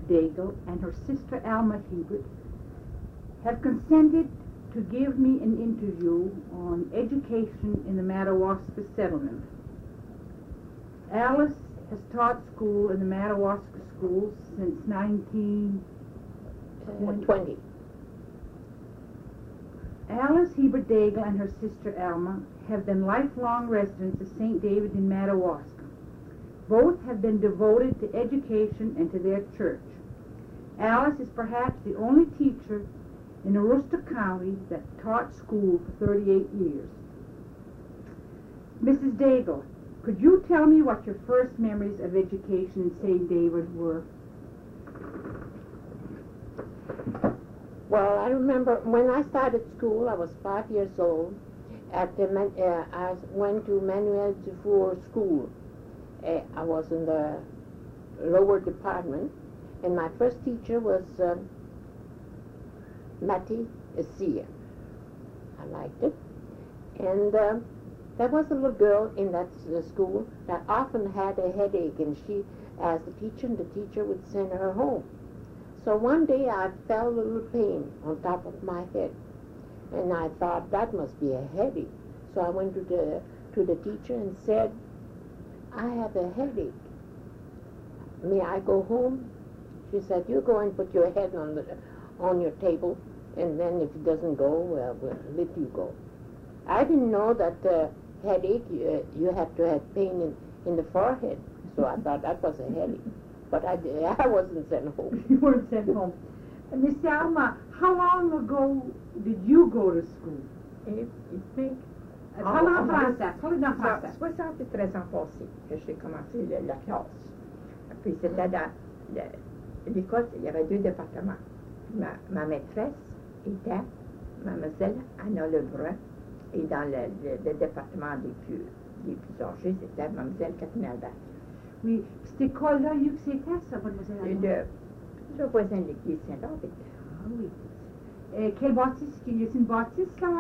Daigle and her sister Alma Hebert have consented to give me an interview on education in the Madawaska settlement. Alice has taught school in the Madawaska schools since 1920. Alice Hebert Daigle and her sister Alma have been lifelong residents of St. David in Madawaska. Both have been devoted to education and to their church. Alice is perhaps the only teacher in Aroostook County that taught school for 38 years. Mrs. Daigle, could you tell me what your first memories of education in St. David were? Well, I remember when I started school, I was 5 years old. I went to Manuel Dufour School. I was in the lower department, and my first teacher was Mattie Sia. I liked it. And there was a little girl in that school that often had a headache, and she asked the teacher, and the teacher would send her home. So one day I felt a little pain on top of my head, and I thought that must be a headache. So I went to the teacher and said, I have a headache. May I go home? She said, you go and put your head on your table, and then if it doesn't go, well, we'll let you go. I didn't know that headache, you have to have pain in the forehead, so I thought that was a headache. But I wasn't sent home. You weren't sent home. Miss Alma, how long ago did you go to school? Parle en français, parle en français. 73 ans passés que j'ai commencé la classe. Puis c'était dans l'école, il y avait 2 départements. Ma maîtresse était mademoiselle Anna Lebrun, et dans le département des plus âgés, c'était mademoiselle Catherine Albert. Oui, cette école-là, il y a eu que c'était ça, mademoiselle? Le voisin de l'église Saint-David. Ah oui. Quelle bâtisse? Y a une bâtisse là,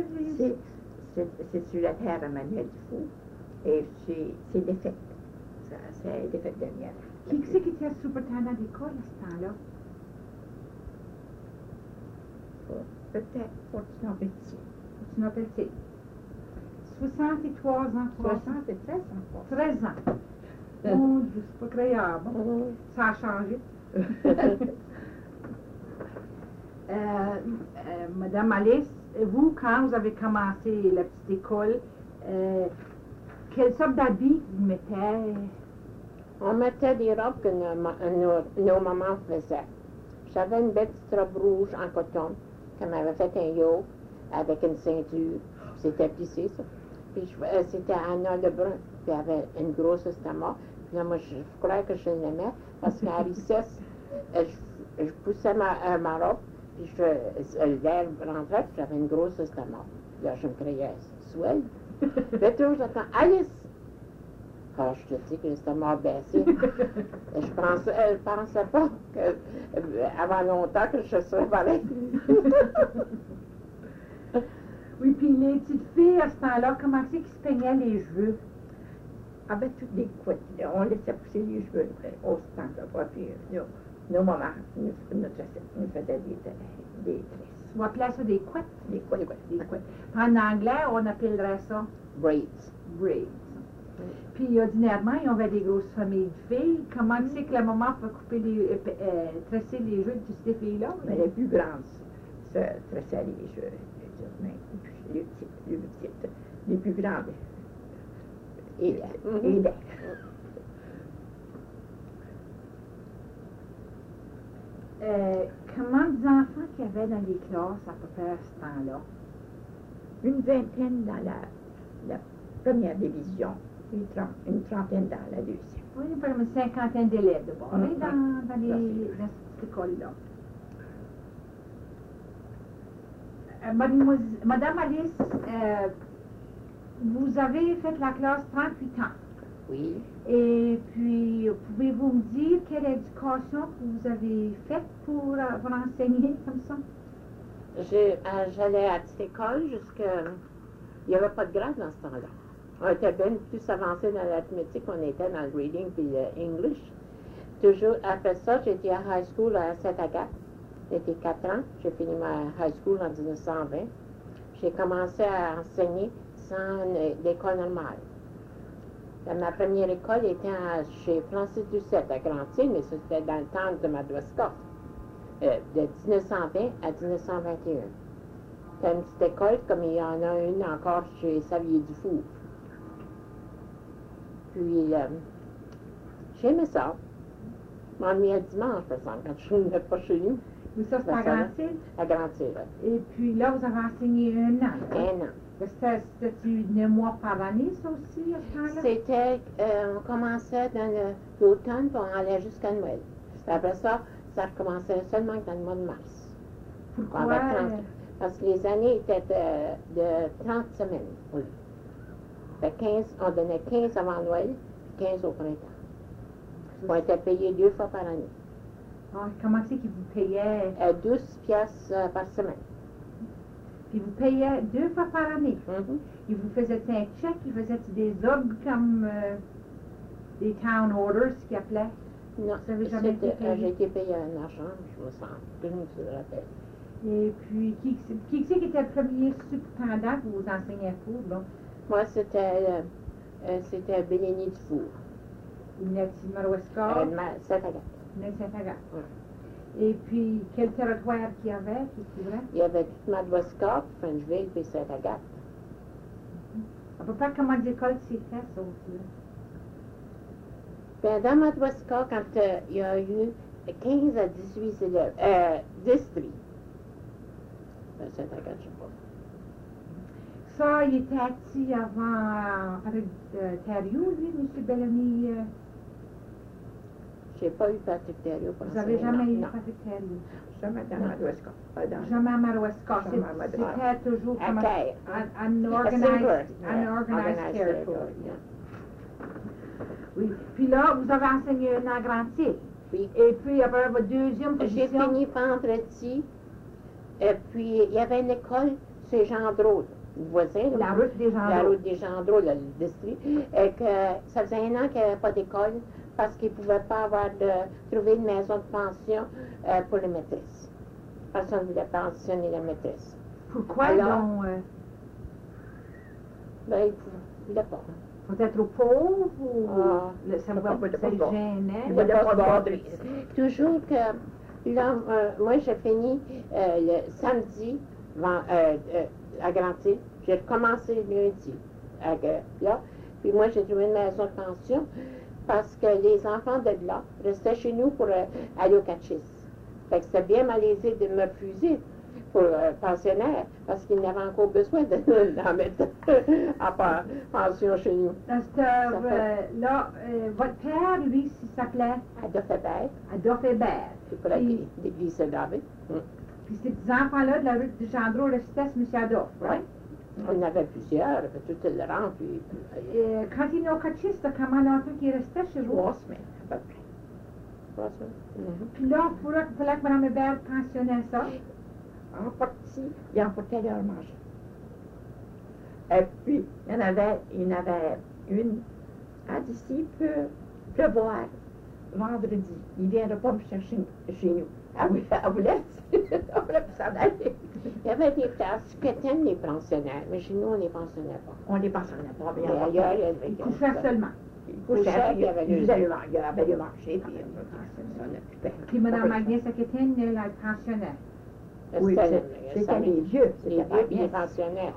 C'est sur la terre à Manuel Dufour, et c'est défaite. C'est défaite dernière. Qui c'est qui était superintendant d'école à ce temps-là? Peut-être Fortunato Pelletier. Fortunato Pelletier. 63 ans. 73 ans. 13 ans. Mon Dieu, c'est pas croyable. Ça a changé. Madame Alice, vous, quand vous avez commencé la petite école, quelle sorte d'habits vous mettez? On mettait des robes que nos mamans faisaient. J'avais une belle petite robe rouge en coton, qu'elle m'avait fait un yoke avec une ceinture. C'était plissé, ça. Puis c'était Anna Lebrun, puis elle avait une grosse estomac. Puis là, moi, je croyais que je l'aimais, parce qu'à Rissesse, je poussais ma robe, puis l'air rentrait, puis j'avais une grosse estomac. Là, je me criais, swell. Puis toujours, j'attends, Alice! Ah, je te dis que l'estomac baissé. Je pensais pas avant longtemps que je serais pareil. Oui, puis les petites filles à ce temps-là, comment c'est qu'ils se peignaient les cheveux? Ah ben, toutes des couettes. On laissait pousser les cheveux au temps là, puis nos mamans nous faisaient des tresses. On appelait ça des couettes? Des couettes. Des couettes. En anglais, on appellerait ça? Braids. Braids. Puis ordinairement, ils avaient des grosses familles de filles. Comment c'est que la maman peut tresser les cheveux de ces filles-là? Mais les plus grandes se tressaient les cheveux. Les petites, les plus grandes. Et Comment d'enfants qu'il y avait dans les classes à peu près à ce temps-là? Une vingtaine dans la première division, une trentaine dans la deuxième. Oui, il y a une cinquantaine d'élèves de bord, dans cette école-là. Madame Alice, vous avez fait la classe 38 ans. Oui. Et puis, pouvez-vous me dire quelle éducation que vous avez faite pour enseigner comme ça? J'allais à cette école jusqu'à... Il n'y avait pas de grade dans ce temps-là. On était bien plus avancé dans l'arithmétique, on était dans le reading puis l'English. Toujours après ça, j'ai été à high school à Sainte-Agathe. J'ai été 4 ans. J'ai fini ma high school en 1920. J'ai commencé à enseigner sans l'école normale. Ma première école était chez Francis Doucette à Grande-Île, mais c'était dans le temps de Madawaska, de 1920 à 1921. C'était une petite école, comme il y en a une encore chez Savier-Dufour. Puis, j'aimais ça. Je m'ennuyais le dimanche, par exemple, quand je ne venais pas chez nous. Mais ça, c'est à Grande-Île? À Grande-Île, oui. Et puis là, vous avez enseigné 1 an. Un an. C'était-tu 9 mois par année, ça aussi, à ce temps-là? C'était, on commençait dans l'automne, puis on allait jusqu'à Noël. Après ça, ça recommençait seulement dans le mois de mars. Pourquoi? Parce que les années étaient de 30 semaines pour lui. Fait 15, on donnait 15 avant Noël, puis 15 au printemps. On était payés 2 fois par année. Ah, comment c'est qu'ils vous payaient? 12 piastres par semaine. Puis vous payaient 2 fois par année. Mhm. Ils vous faisaient un chèque, ils faisaient des ordres comme des town orders, ce qu'ils appelaient? Non, Vous avez jamais été payé? j'ai été payé en argent, je me sens, je me rappelle. Et puis, qui c'est qui était le premier superintendant que vous enseignez pour, là? Moi, c'était Bélénie Dufour. Il venait de Madawaska, Sainte-Agathe. il venait de Saint-Agathe. Ouais. Et puis, quel territoire qu'il y avait, qui couvrait? Il y avait toute Madawaska, Frenchville, puis Sainte-Agathe. À peu près comment d'écoles c'était, ça aussi? Bien, dans Madawaska, quand il y a eu 15 à 18 élèves, districts. Sainte-Agathe, je sais pas. Ça, il était assis avant Patrick Thériault, lui, M. Bellamy. J'ai pas eu Patrick Thériaut pour Vous n'avez enseigner, jamais eu non. Patrick Thériault? Jamais dans Madawaska. Pas dans... Jamais à Madawaska. Jamais à Madawaska. C'était toujours À comme Caire. un organized territory. Yeah. Oui. Puis là, vous avez enseigné un an Grande-Île. Oui. Et puis, après votre deuxième J'ai position... fini vendredi, puis il y avait une école chez Jean Drôle, le voisin. La route des gens La drôles. route des gens drôles, le district, et que ça faisait 1 an qu'il n'y avait pas d'école parce qu'ils ne pouvaient pas trouver une maison de pension pour les maîtresses. Personne ne voulait pensionner la maîtresse. Pourquoi Alors, donc? Ben, ils ne voulaient pas. Peut-être trop pauvre ou Ah, ça pas vous de ça pauvre. gênait? Il voulait pas de Toujours que, là, moi, j'ai fini le samedi à Grande-Île. J'ai commencé le lundi là. Puis moi, j'ai trouvé une maison de pension parce que les enfants de là restaient chez nous pour aller au catéchisme. Fait que c'était bien malaisé de me refuser pour pensionnaire parce qu'ils n'avaient encore besoin d'en mettre en pension chez nous. Dans cette là, votre père, lui, il s'appelait Adolphe Hébert, Adolphe Hébert. c'est pour Puis- l'église Saint-David. Puis ces petits enfants-là de la rue de Gendreau restaient chez M. Adolphe, right? On en avait plusieurs, fait tout le rang, puis Quand il est au catéchisme, comment longtemps qu'il restait chez vous? 3 semaines, à peu près. pas ça. Puis là, il fallait que Mme Hébert pensionnait ça. En partie, ils emportaient leur manger. Et puis, il y en avait une. Elle dit, s'il peut pleuvoir vendredi, il ne viendra pas me chercher chez nous. Elle voulait s'en aller. Il y avait des places que t'aimes les pensionnaires, mais chez nous, on ne les pensionnait pas. On les pensait pas Mais bien. ailleurs, il y avait Il couchait seulement. Ils couchaient, couchaient, il y avait ils le- faisaient le marché, puis on occupait. Puis Mme Agnès Aquitaine, elle la pensionnait. Oui, c'était les vieux, Les c'était pas vieux puis les bien. pensionnaires.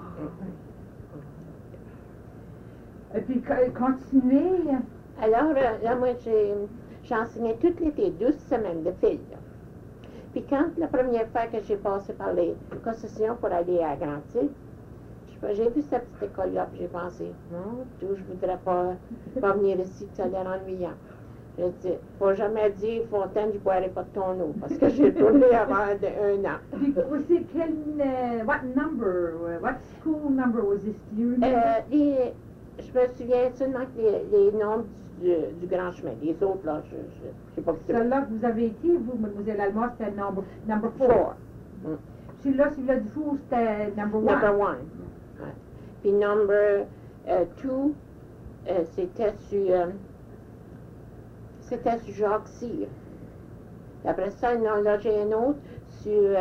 Et puis continuer. Alors, là, moi, j'enseignais tout l'été, 12 semaines de filles. Là. Puis quand la première fois que j'ai passé par les concessions pour aller à Grande-Île, j'ai vu cette petite école-là, puis j'ai pensé, non, je voudrais pas venir ici, que ça a l'air ennuyant. J'ai dit, faut jamais dire, Fontaine, je boirai pas de ton eau, parce que j'ai tourné avant 1 an. Puis aussi, what number, what school number was this? Do you remember? Je me souviens seulement que les noms du grand chemin. Les autres, là, je sais pas qui c'est. Celle-là que vous avez été, vous, Mademoiselle Alma, c'était number 4. Mm. Celui-là du four, c'était number 1. Number 1. Ouais. Puis number 2, c'était sur C'était sur Jacques Cyr. Après ça, ils en ont logé un autre sur,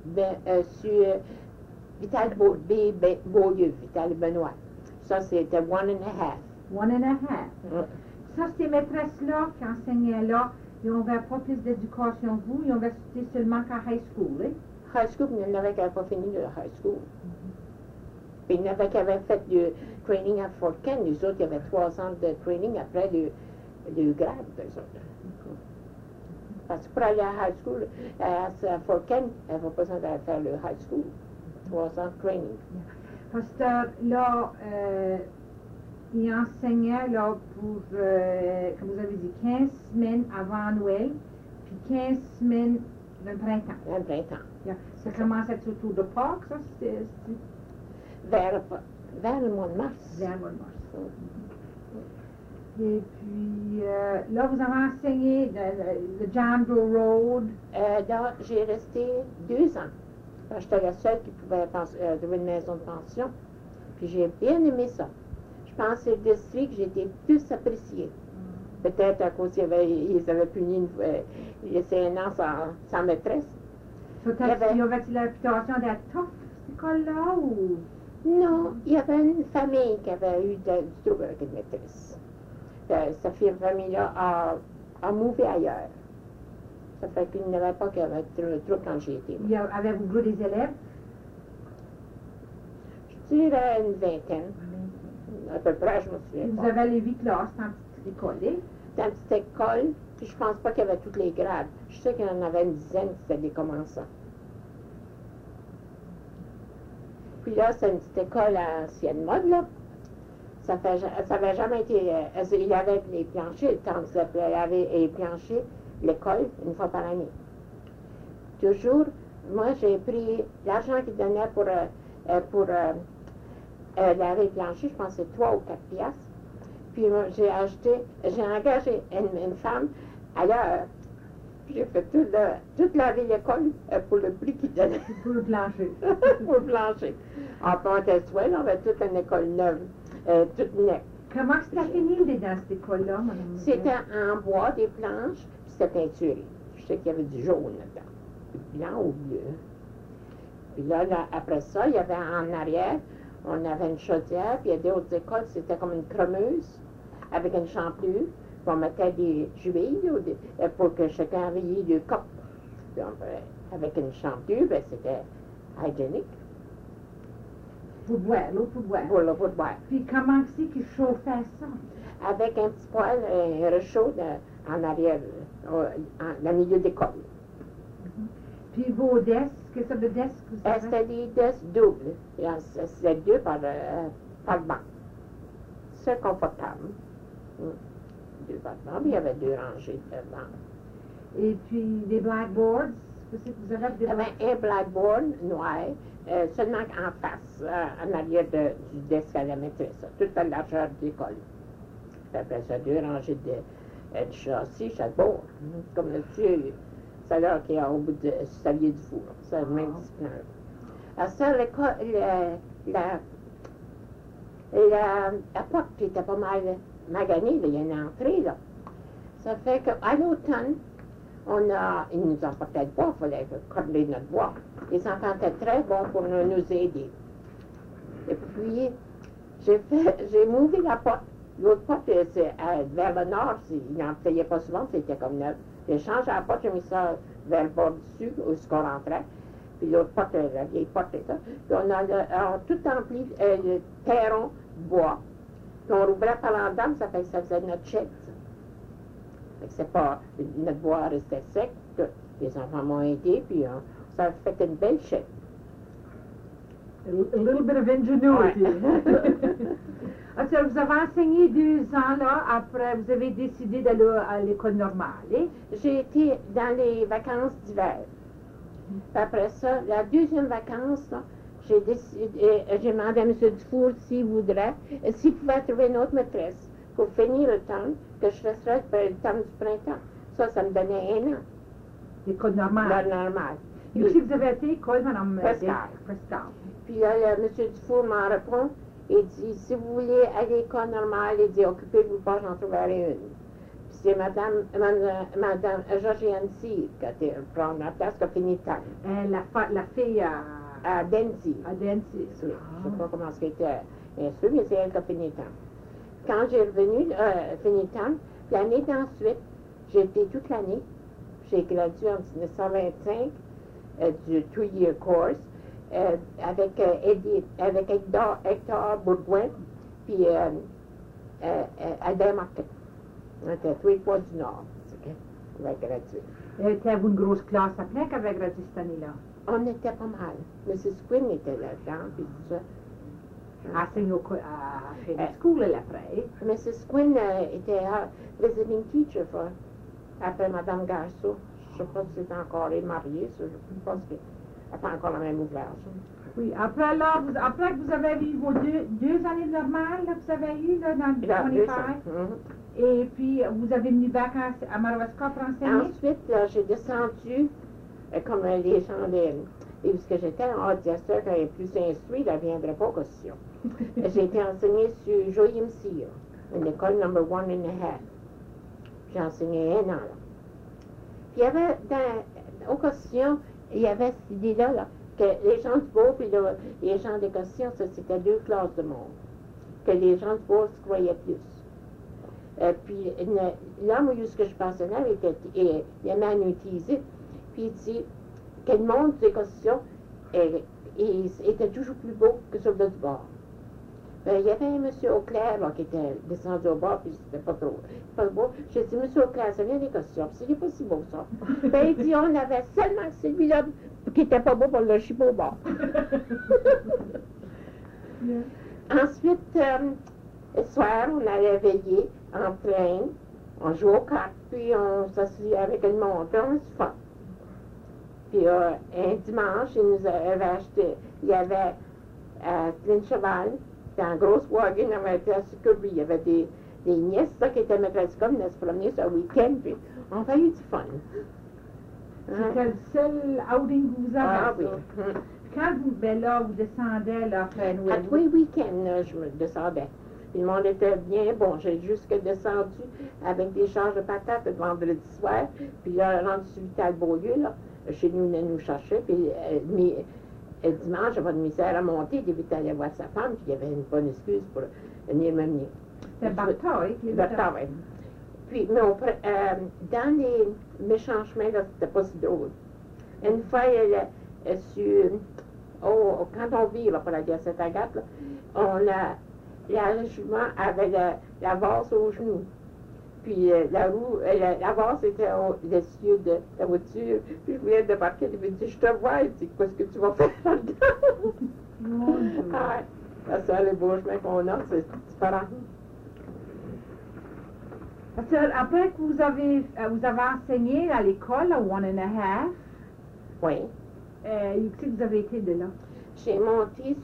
Vital Beaulieu, Vital Benoît. Ça, c'était 1.5. 1.5. Ça, ces maîtresses-là qui enseignaient là, ils n'avaient pas plus d'éducation que vous, ils ont resté seulement qu'à high school, hein? High school, il y en avait qui n'avaient pas fini de high school. Puis il y en avait qui avaient fait du training à Fort Kent. Les autres, il y avait 3 ans de training après le grade, eux autres. Parce que pour aller à high school, à Fort Kent, elle n'avait pas besoin d'aller faire le high school. 3 ans de training. Pasteur, là, il enseignait là, pour, comme vous avez dit, 15 semaines avant Noël, puis 15 semaines le printemps. Le printemps. Yeah. Ça commence à être autour de Pâques, ça? Vers le mois de mars. Vers le mois de mars. Et puis, là, vous avez enseigné le John Doe Road. Là, j'ai resté 2 ans. J'étais la seule qui pouvait trouver une maison de pension. Puis j'ai bien aimé ça. Je pense que c'est le district que j'ai été plus appréciée. Peut-être à cause qu'ils avaient puni laissé un an sans maîtresse. Y avait-il la réputation d'être tough, cette école-là, ou? Non, il y avait une famille qui avait eu du trouble avec une maîtresse. Cette famille-là a mouvé ailleurs. Ça fait qu'il n'y avait pas qu'il y avait trop quand j'ai été. Avez-vous vu des élèves? Je dirais une vingtaine. À peu près, je me souviens Vous pas. avez les 8 classes dans une petite école, hein? Dans une petite école, puis je pense pas qu'il y avait tous les grades. Je sais qu'il y en avait une dizaine qui étaient des commençants. Puis là, c'est une petite école ancienne mode, là. Ça avait jamais été... il y avait les planchers, le temps de laver les planchers, l'école, une fois par année. Toujours, moi, j'ai pris l'argent qu'ils donnaient pour laver les planchers, je pense que c'est 3 ou 4 piastres. Puis j'ai engagé une femme à l'heure. Puis j'ai fait toute laver l'école pour le prix qu'ils donnaient. Pour le plancher. Pour le plancher. En Pointe-Esouel, on avait toute une école neuve, toute nette. Comment c'était fini dans cette école-là, madame? C'était en bois, des planches, puis c'était peinturé. Je sais qu'il y avait du jaune là-dedans, du blanc ou bleu. Puis là, après ça, il y avait en arrière, on avait une chaudière, puis il y a d'autres écoles, c'était comme une cremeuse avec une champlure. Puis on mettait des juilles pour que chacun avait deux copes. Donc, avec une champlure, ben, c'était hygiénique. Pour boire, l'eau pour boire. Pour boire. Puis comment c'est qu'ils chauffaient ça? Avec un petit poêle, un réchaud en arrière, dans le milieu d'école. Puis vos desks, quelle sorte de desks vous avez? C'était des desks doubles. C'était 2 par banc. C'est confortable. 2 par banc, puis il y avait 2 rangées de bancs. Et puis des blackboards? Vous avez des Il y avait un blackboard noir, seulement en face, en arrière du desk à la maîtresse, toute la largeur de l'école. Après ça, 2 rangées de châssis, chaque bord, comme là-dessus, c'est là qu'il y a au bout du stalier du four. C'est le même discipline. Alors ça, la porte était pas mal maganée, il y a une entrée, là. Ça fait qu'à l'automne, ils nous emportaient le bois, il fallait corder notre bois. Les enfants étaient très bons pour nous aider. Et puis, j'ai mouvé la porte. L'autre porte, vers le nord, il n'en payait pas souvent, c'était comme neuf. J'ai changé la porte, j'ai mis ça vers le bord du sud, où on rentrait. Puis l'autre porte, la vieille porte est là. Puis on a tout empli le terron de bois. Puis on rouvrait par en dedans, ça faisait notre shed. C'est pas, notre bois restait sec, les enfants m'ont aidé, puis ça a fait une belle chèque. A little bit of ingenuity. Alors, vous avez enseigné 2 ans, là, après, vous avez décidé d'aller à l'école normale, hein? J'ai été dans les vacances d'hiver. Après ça, la deuxième vacance, là, j'ai demandé à M. Dufour s'il voudrait, s'il pouvait trouver une autre maîtresse pour finir le temps, que je resterais le temps du printemps. Ça me donnait 1 an. L'école normale. La normale. Et puis, vous avez été école, madame Prescal. Puis là, M. Dufour m'en répond, il dit, si vous voulez aller à l'école normale, il dit, occupez-vous pas, j'en trouverai une. Puis c'est Madame Georgiane Cyr qui a été prendre la place, qui a fini temps. La fille À Denzi. à Dancy. Oui, je ne sais pas comment c'était instruit, mais c'est elle qui a fini temps. Quand j'ai revenu, fini temps, l'année d'ensuite, j'ai été toute l'année. J'ai gradué en 1925 du 2-year course avec Hector Bourgoin, puis Albert Martin. On était 3 fois du Nord. On va graduer. Avez-vous une grosse classe après qui avait gradué cette année-là? On était pas mal. Mrs. Quinn était là-dedans, puis tout ça. Enseigne à Phoenix School, elle, après. Mrs. Quinn était visiting teacher après Mme Garceau. Je ne sais pas si c'est encore mariée, je pense qu'elle n'a pas encore la même ouvrage. Oui, après que vous avez eu vos deux années normales, là, que vous avez eu là, dans le 25, et puis vous avez venu back à Madawaska pour enseigner? Ensuite, là, j'ai descendu, comme les gens, et parce que j'étais en diaster quand il est plus instruit, il ne viendrait pas question. J'ai été enseignée sur Joyim Cyr, une école number 1.5. J'ai enseigné 1 an là. Puis il y avait, aux questions, il y avait cette idée-là, là, que les gens du beau puis les gens des questions, c'était 2 classes de monde. Que les gens du beau se croyaient plus. Puis l'homme où ce que je pensais là, il aimait en utiliser. Puis il dit que le monde des questions était toujours plus beau que celui du bord. Il y avait un monsieur Auclair là, qui était descendu au bord, puis c'était pas beau. J'ai dit, monsieur Auclair, ça vient des questions, puis c'est pas si beau ça. Il dit, on avait seulement celui-là qui était pas beau pour le chipot au bord. Ensuite, le soir, on allait veiller en train, on jouait aux cartes, puis on s'asseyait avec le monde, puis on se fun. Puis un dimanche, il nous avait acheté, il y avait plein de cheval. C'était un gros wagon, on avait été à Succory. Il y avait des nièces ça, qui étaient maîtresses comme de se promener sur le week-end, puis on avait eu du fun. C'était le seul outing que vous avez. Ah oui. Quand vous, vous descendez là, après Noël. À tous les week-ends, je me descendais. Puis le monde était bien bon. J'ai juste descendu avec des charges de patates le vendredi soir. Puis là, rendu sur Vital Beaulieu, là, chez nous, venait nous chercher. Puis dimanche, j'avais de misère à monter. Il devait aller voir sa femme. Puis il y avait une bonne excuse pour venir me mener. C'était Bartol, oui. Bartol, oui. Puis, mais dans les méchants chemins, là, c'était pas si drôle. Une fois, quand on vit là, pour la diocèse Agathe, là, la jument avait la vase au genou. Puis la vase était au-dessus de la voiture. Puis je voulais débarquer, il me dit, je te vois. Il dit, qu'est-ce que tu vas faire là-dedans? Mon Dieu. Ah, ça, les beaux chemins qu'on a, c'est différent. Parce que après que vous avez enseigné à l'école, à 1.5, Oui. où c'est que vous avez été de là? J'ai monté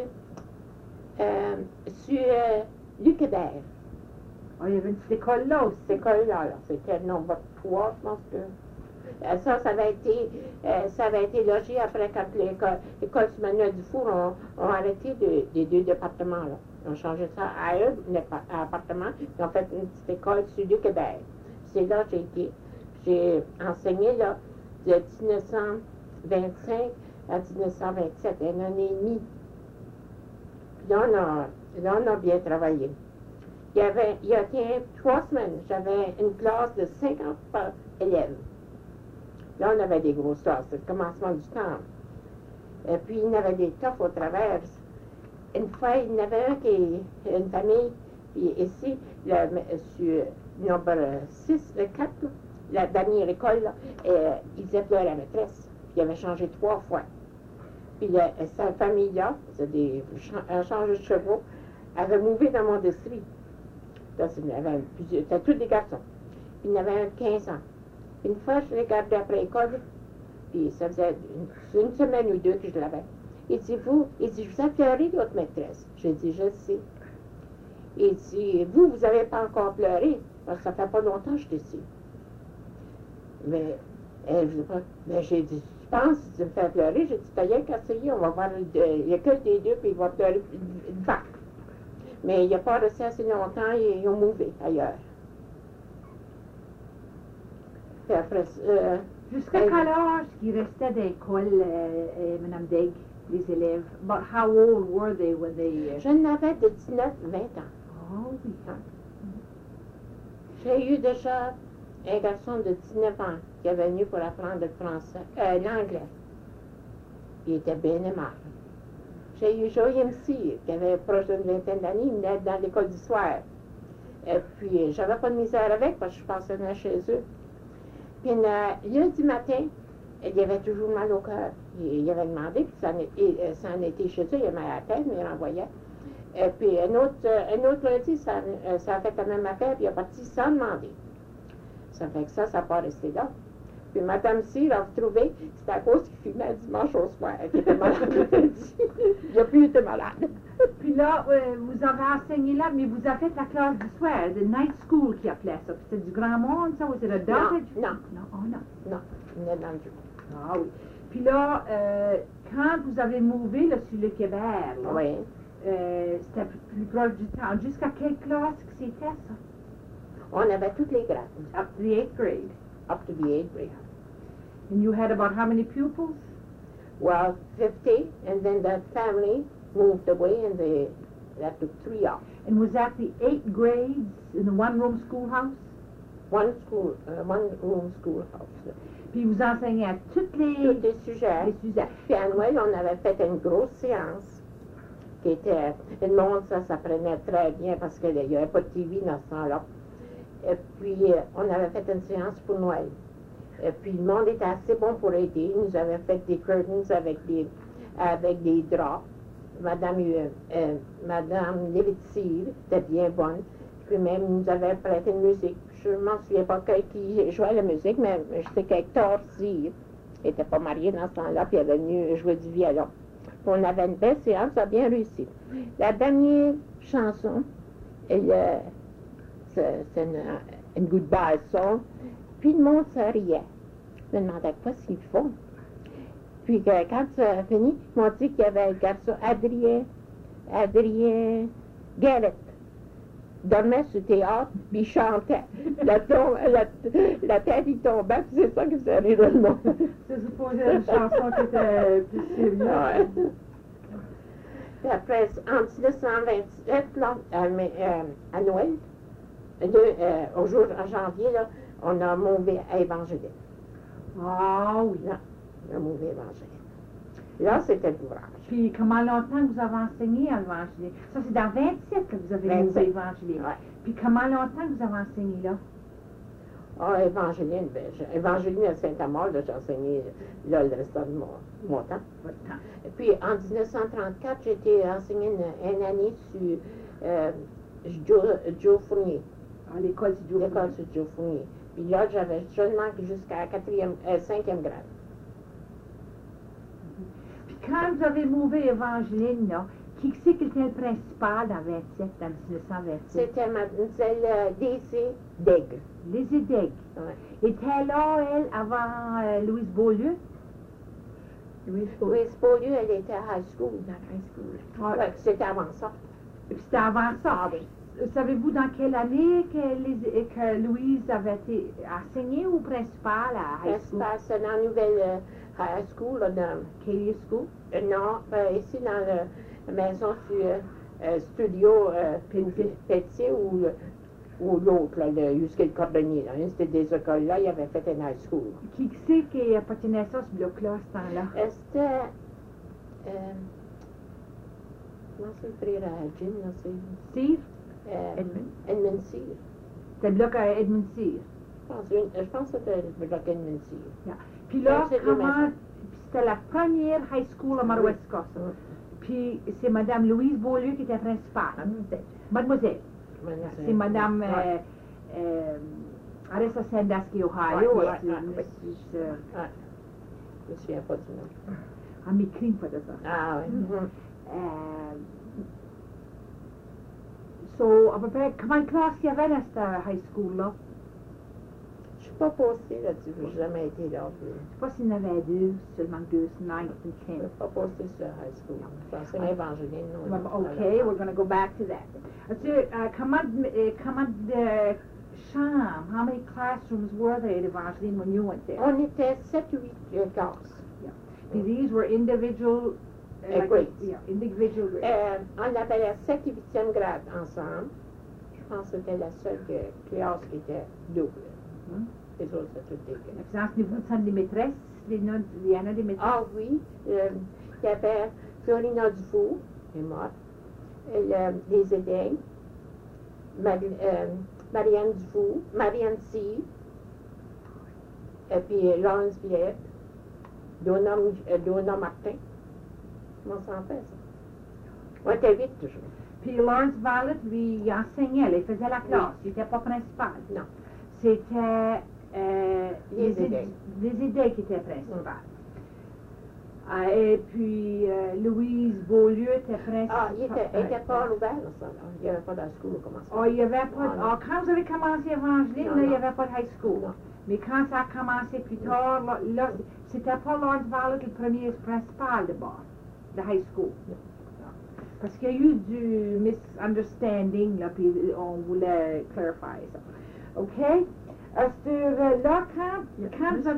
sur Lucébert. Oh, il y avait une petite école là aussi. Cette école-là, c'était le nombre 3, je pense que. Ça avait été logé après quand l'école sur Manuel Dufour ont arrêté les 2 départements. Là. Ils ont changé ça à eux, un appartement. Ils ont fait une petite école sur Lucébert. C'est là que j'ai été. J'ai enseigné là, de 1925 à 1927, 1 an et demi. Puis là, on a bien travaillé. Il y a 3 semaines, j'avais une classe de 50 élèves. Là, on avait des grosses classes, c'est le commencement du temps. Et puis, il y avait des tofs au travers. Une fois, il y en avait une famille, puis ici, sur nombre 6, le 4, la dernière école, là, ils appelaient la maîtresse. Puis, il avait changé 3 fois. Puis, cette famille-là, un changé de chevaux, avait mouvé dans mon district. Là, c'était tous des garçons. Puis, il y en avait un de 15 ans. Une fois, je l'ai gardé après l'école, puis ça faisait une semaine ou 2 que je l'avais. Il dit, je vous ai pleuré, votre maîtresse. J'ai dit, je sais. Il dit, vous n'avez pas encore pleuré, parce que ça fait pas longtemps que je suis ici. Mais j'ai dit, tu penses que tu me fais pleurer? J'ai dit, t'as rien qu'à essayer, on va voir, il n'y a que des 2, puis il va pleurer une vague. Mais il n'y a pas resté assez longtemps, ils ont mouvé ailleurs. Puis après, Jusqu'à quel âge qu'ils restaient à l'école, Mme Degg, les élèves? But how old were they when they... je n'avais de 19-20 ans. Oh oui. J'ai eu déjà un garçon de 19 ans qui est venu pour apprendre le français, l'anglais. Il était bien aimable. J'ai eu Joyem Cyr, qui avait proche d'une vingtaine d'années, il venait dans l'école du soir. Et puis, j'avais pas de misère avec parce que je passais chez eux. Puis, lundi matin, il avait toujours mal au cœur. Il avait demandé, puis ça en était chez eux, il avait mal à la tête, mais il renvoyait. Et puis, un autre lundi, ça a fait la même affaire, puis il est parti sans demander. Ça fait que ça n'a pas resté là. Puis Mme Cyr a trouvé, c'était à cause qu'il fumait le dimanche au soir, qu'il était malade le lundi. Il n'a plus été malade. Puis là, vous avez enseigné là, mais vous avez fait la classe du soir, the night school qui appelait ça. Puis c'était du grand monde, ça, ou c'était adult education? Non. Non, oh non. Non, il est dans le jour. Ah oui. Puis là, quand vous avez mouvé là, sur le Québec, là, Oui. c'était plus proche du temps. Jusqu'à quelle classe que c'était ça? On avait toutes les grades. Up to the 8th grade. Up to the 8th grade. And you had about how many pupils? Well, 50, and then that family moved away, and that took 3 off. And was that the 8 grades in the one-room schoolhouse? One room schoolhouse. Puis vous enseignez à toutes Tous les les sujets. sujets. Puis à Noël, on avait fait une grosse séance qui était... Le monde, ça prenait très bien parce qu'il n'y avait pas de TV dans ce temps-là. Et puis, on avait fait une séance pour Noël. Et puis, le monde était assez bon pour aider. Ils nous avaient fait des curtains avec des draps. Madame Lévitsir était bien bonne. Puis même, nous avait prêté une musique. Je ne m'en souviens pas qui jouait la musique, mais je sais qu'Hector Cyr n'était pas marié dans ce temps-là, puis il avait venu jouer du violon. Puis on avait une belle séance, ça a bien réussi. La dernière chanson, c'est une goodbye song, puis le monde se riait. Je me demandais quoi s'ils font. Puis quand ça a fini, ils m'ont dit qu'il y avait un garçon, Adrien Garrett, dormait sur le théâtre, puis il chantait. La tête, il tombait, puis c'est ça qui faisait rire le monde. C'est supposé une chanson qui était plus sérieuse. Ouais. Puis après, en 1927, là, à Noël, au jour en janvier, là, on a mouvé à Évangéline. Ah oui. Là, on a mouvé à Évangéline. Là, c'était l'ouvrage. Puis comment longtemps que vous avez enseigné à l'Évangéline? Ça, c'est dans 27 que vous avez 27. mouvé Évangéline. Ouais. Puis comment longtemps que vous avez enseigné là? Ah, Évangéline, Évangéline à Saint-Amour, là, j'ai enseigné là, le restant de mon temps. Votre temps. Et puis, en 1934, j'ai été enseignée une année sur Joe Fournier. À l'école du jour. L'école sur Joe Fournier. Puis là, j'avais seulement jusqu'à 5e grade. Puis quand vous avez mouvé Évangéline, là, qui c'est qui était le principal dans 27, dans 1927? C'était mademoiselle Daisy Degg. Lizzie Degg. Ouais. Était là, elle, avant Louise Beaulieu? Louise Louise Beaulieu, elle était à high school. dans high school. Ah, Ouais, c'était avant ça. puis c'était avant ça. Savez-vous dans quelle année que Louise avait été enseignée ou principale à high school? C'est dans la nouvelle high school, là, dans, Katie School? non, ici dans la maison sur studio Pelletier ou l'autre, là, jusqu'à le cordonnier. Là. C'était des écoles là, il avait fait une high school. Qui c'est qui appartenait à ça, ce bloc-là, ce temps-là? C'était. Comment c'est le frère à Jim, là? Steve? Edmund Cyr. C'était le bloc à Edmund Cyr. Je pense que c'était le bloc Edmund Cyr. Yeah. Puis là, c'est deux maisons. puis c'était la première high school à Madawaska, ça. Puis c'est Mme Louise Beaulieu qui était principale. Mademoiselle. C'est Mme Aressa Sandusky, Ohio. Ouais, c'est ouais, Mrs. Je me souviens pas du nom. Elle m'écrit pas de ça. Ah oui. So, à peu près, combien de classes il y avait dans cette high school-là? Je suis pas postée là-dessus, j'ai jamais été là. Je sais pas s'il y en avait deux, seulement deux, 9 and Je 10. suis pas postée sur high school. Je pensais à Évangéline, non. Okay, we're going to go back to that. Comment de chambres? How many classrooms were there at Evangeline when you went there? On était 7 ou 8 classes. And these were individual grades. Yeah, individual grades. On avait la 7 et 8e grade ensemble. Je pense que c'était la seule classe qui était double. Les autres, c'était toutes des gars. Puis enseignez-vous le centre des maîtresses? Il y en a des maîtresses? Ah oui, il y avait Florina Dufour, qui est morte, les Édènes, Marianne Dufour, Marianne C, et puis Lawrence Villette, Donna Martin. Comment ça en fait, ça? On était 8 toujours. Puis Lawrence Vallett, lui, il enseignait, il faisait la classe, il n'était pas principal. Non. C'était Les Édènes. les idées qui étaient principales. Et puis Louise Beaulieu était principale. Ah, il était pas ouvert, ça. Il n'y avait pas de school au commencement. Oh, il y avait pas. Quand vous avez commencé Evangeline, Non, là, il n'y non. avait pas de high school. Non. Mais quand ça a commencé plus tard, là c'était pas Lawrence Vallett le premier principal de bord, de high school. Non. Parce qu'il y a eu du misunderstanding, là, puis on voulait clarifier ça. OK? Là, quand vous avez...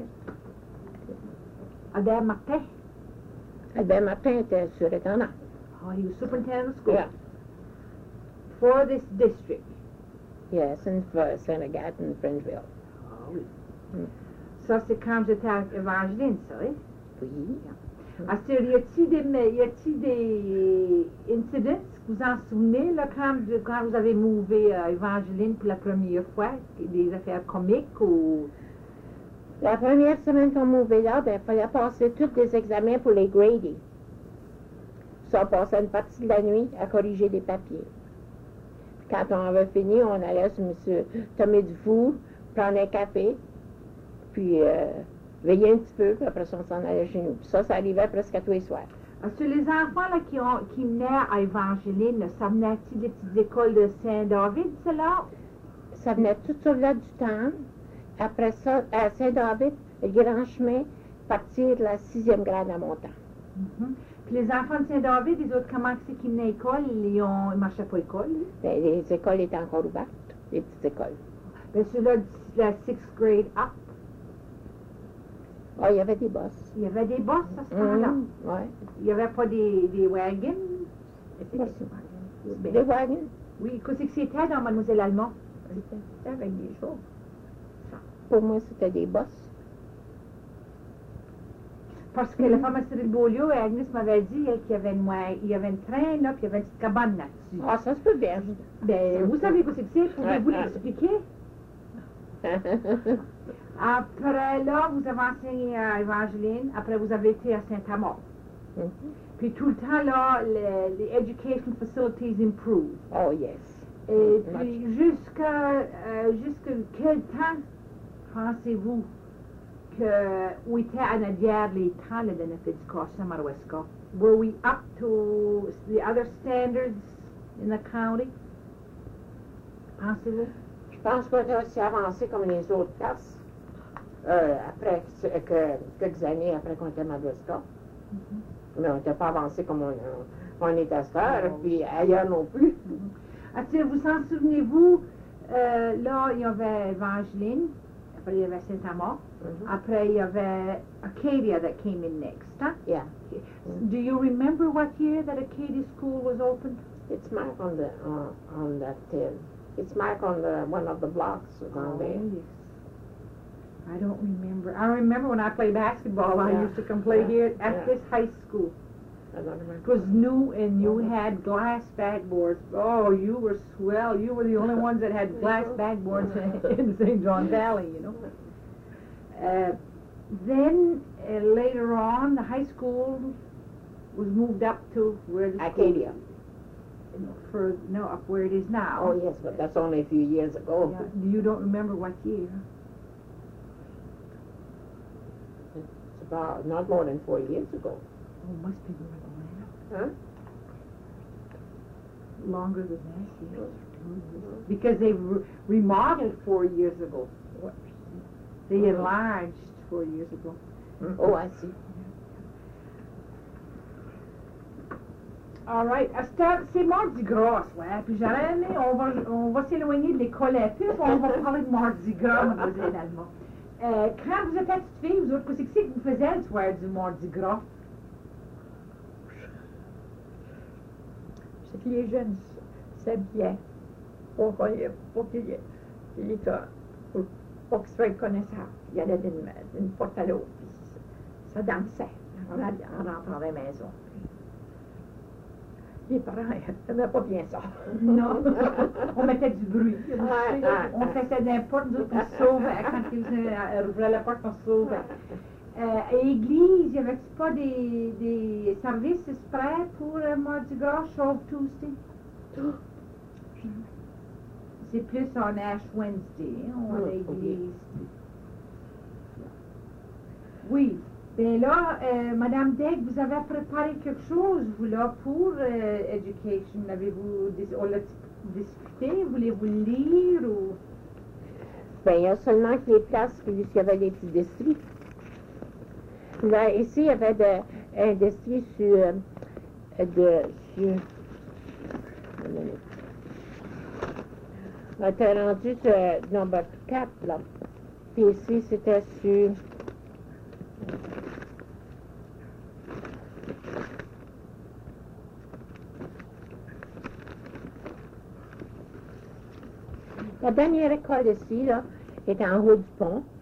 Albert Martin. Albert Martin était surintendant. Oh, he was superintendent of school Yeah. for this district. Yes, in St. Agathe and Fringeville. Ah oui. Mm. Ça, c'est quand j'étais à Evangeline, ça, oui? Oui. Y a-t-il des incidents que vous en souvenez, là, quand vous avez mouvé à Evangeline pour la première fois? Des affaires comiques ou... La première semaine qu'on m'ouvrait là, il fallait passer tous les examens pour les grading. Ça, on passait une partie de la nuit à corriger des papiers. Puis quand on avait fini, on allait sur M. Tomé Dufour, prendre un café, puis veiller un petit peu, puis après ça, on s'en allait chez nous. Puis ça arrivait presque à tous les soirs. Sur les enfants là, qui venaient à Evangeline, là, ça venait-il des petites écoles de Saint-David, cela? Ça venait tout sur là du temps. Après ça, à Saint-David, le grand chemin, partir de la 6e grade en montant. Puis les enfants de Saint-David, les autres, comment c'est qu'ils venaient à l'école? Ils ne marchaient pas à l'école? Ben, les écoles étaient encore ouvertes, les petites écoles. Bien, ceux-là, de la 6th grade up, Ah, il y avait des bosses. il y avait des bus à ce temps-là. Ouais. Il n'y avait pas des wagons. Des wagons. Oui, qu'est-ce que c'était dans Mademoiselle Allemand? C'était avec des jours. Pour moi, c'était des bosses. Parce que la femme à Cyril Beaulieu, Agnès m'avait dit qu'il y avait une train, là, puis il y avait une petite cabane là-dessus. Ah, ça se peut bien. Ben, vous savez qu'est-ce que c'est? Pouvez-vous l'expliquer? Après, là, vous avez enseigné à Evangeline. Après, vous avez été à Saint-Amand. Puis tout le temps, là, les education facilities improve. Oh, yes. Et puis, jusqu'à quel temps pensez-vous où était à Nadière les temps de notre éducation à Maroesca? Were we up to the other standards in the county? Pensez-vous? Je pense qu'on était aussi avancé comme les autres classes. Après quelques années après qu'on était à Maroesca. Mais on n'était pas avancé comme on est à cette heure, puis ailleurs non plus. Vous en souvenez-vous, là, il y avait Evangeline, après il y avait Saint-Amand, après il y avait Acadia that came in next. Huh? Yeah. Do you remember what year that Acadia School was opened? It's marked on that it's marked on one of the blocks down there. Yes. I don't remember. I remember when I played basketball, I used to come play here at this high school. I don't remember. It was new, and you had glass backboards. Oh, you were swell. You were the only ones that had glass backboards in St. John Valley, you know. Then, later on, the high school was moved up to where the Acadia. Up where it is now. Oh, yes, but that's only a few years ago. Yeah. You don't remember what year? It's about not more than 4 years ago. Oh, must be more than that. Huh? Longer than that, yes. Because they remodeled 4 years ago. They enlarged 4 years ago. Oh, I see. All right. C'est Mardi Gras, ouais. Puis j'aurais aimé, on va s'éloigner de l'école un peu, puis on va parler de Mardi Gras, mademoiselle Alma. Quand vous êtes petite fille, vous autres, qu'est-ce que vous faisiez le soir du Mardi Gras? C'est que les jeunes s'habillaient pour qu'ils soient connaissables. Il y allait d'une porte à l'autre, puis ça dansait en rentrant dans la maison. Les parents n'aimaient pas bien ça. Non. On mettait du bruit. Ouais. On faisait n'importe nous autres, on se sauvait. Quand ils ouvraient la porte, on se sauvait. À l'église, il n'y avait pas des services prêts pour Mardi Gras, Shrove Tuesday? C'est plus en Ash Wednesday, à l'église. Oui. Bien là, Madame Degg, vous avez préparé quelque chose, vous, là, pour Education. On l'a discuté? Voulez-vous lire ou... Ben, il y a seulement que les places, puisqu'il y avait des petits districts. Là, ici, il y avait un district sur... On était rendu sur number 4, là. Puis ici, c'était sur... La dernière école ici, là, est en haut du pont.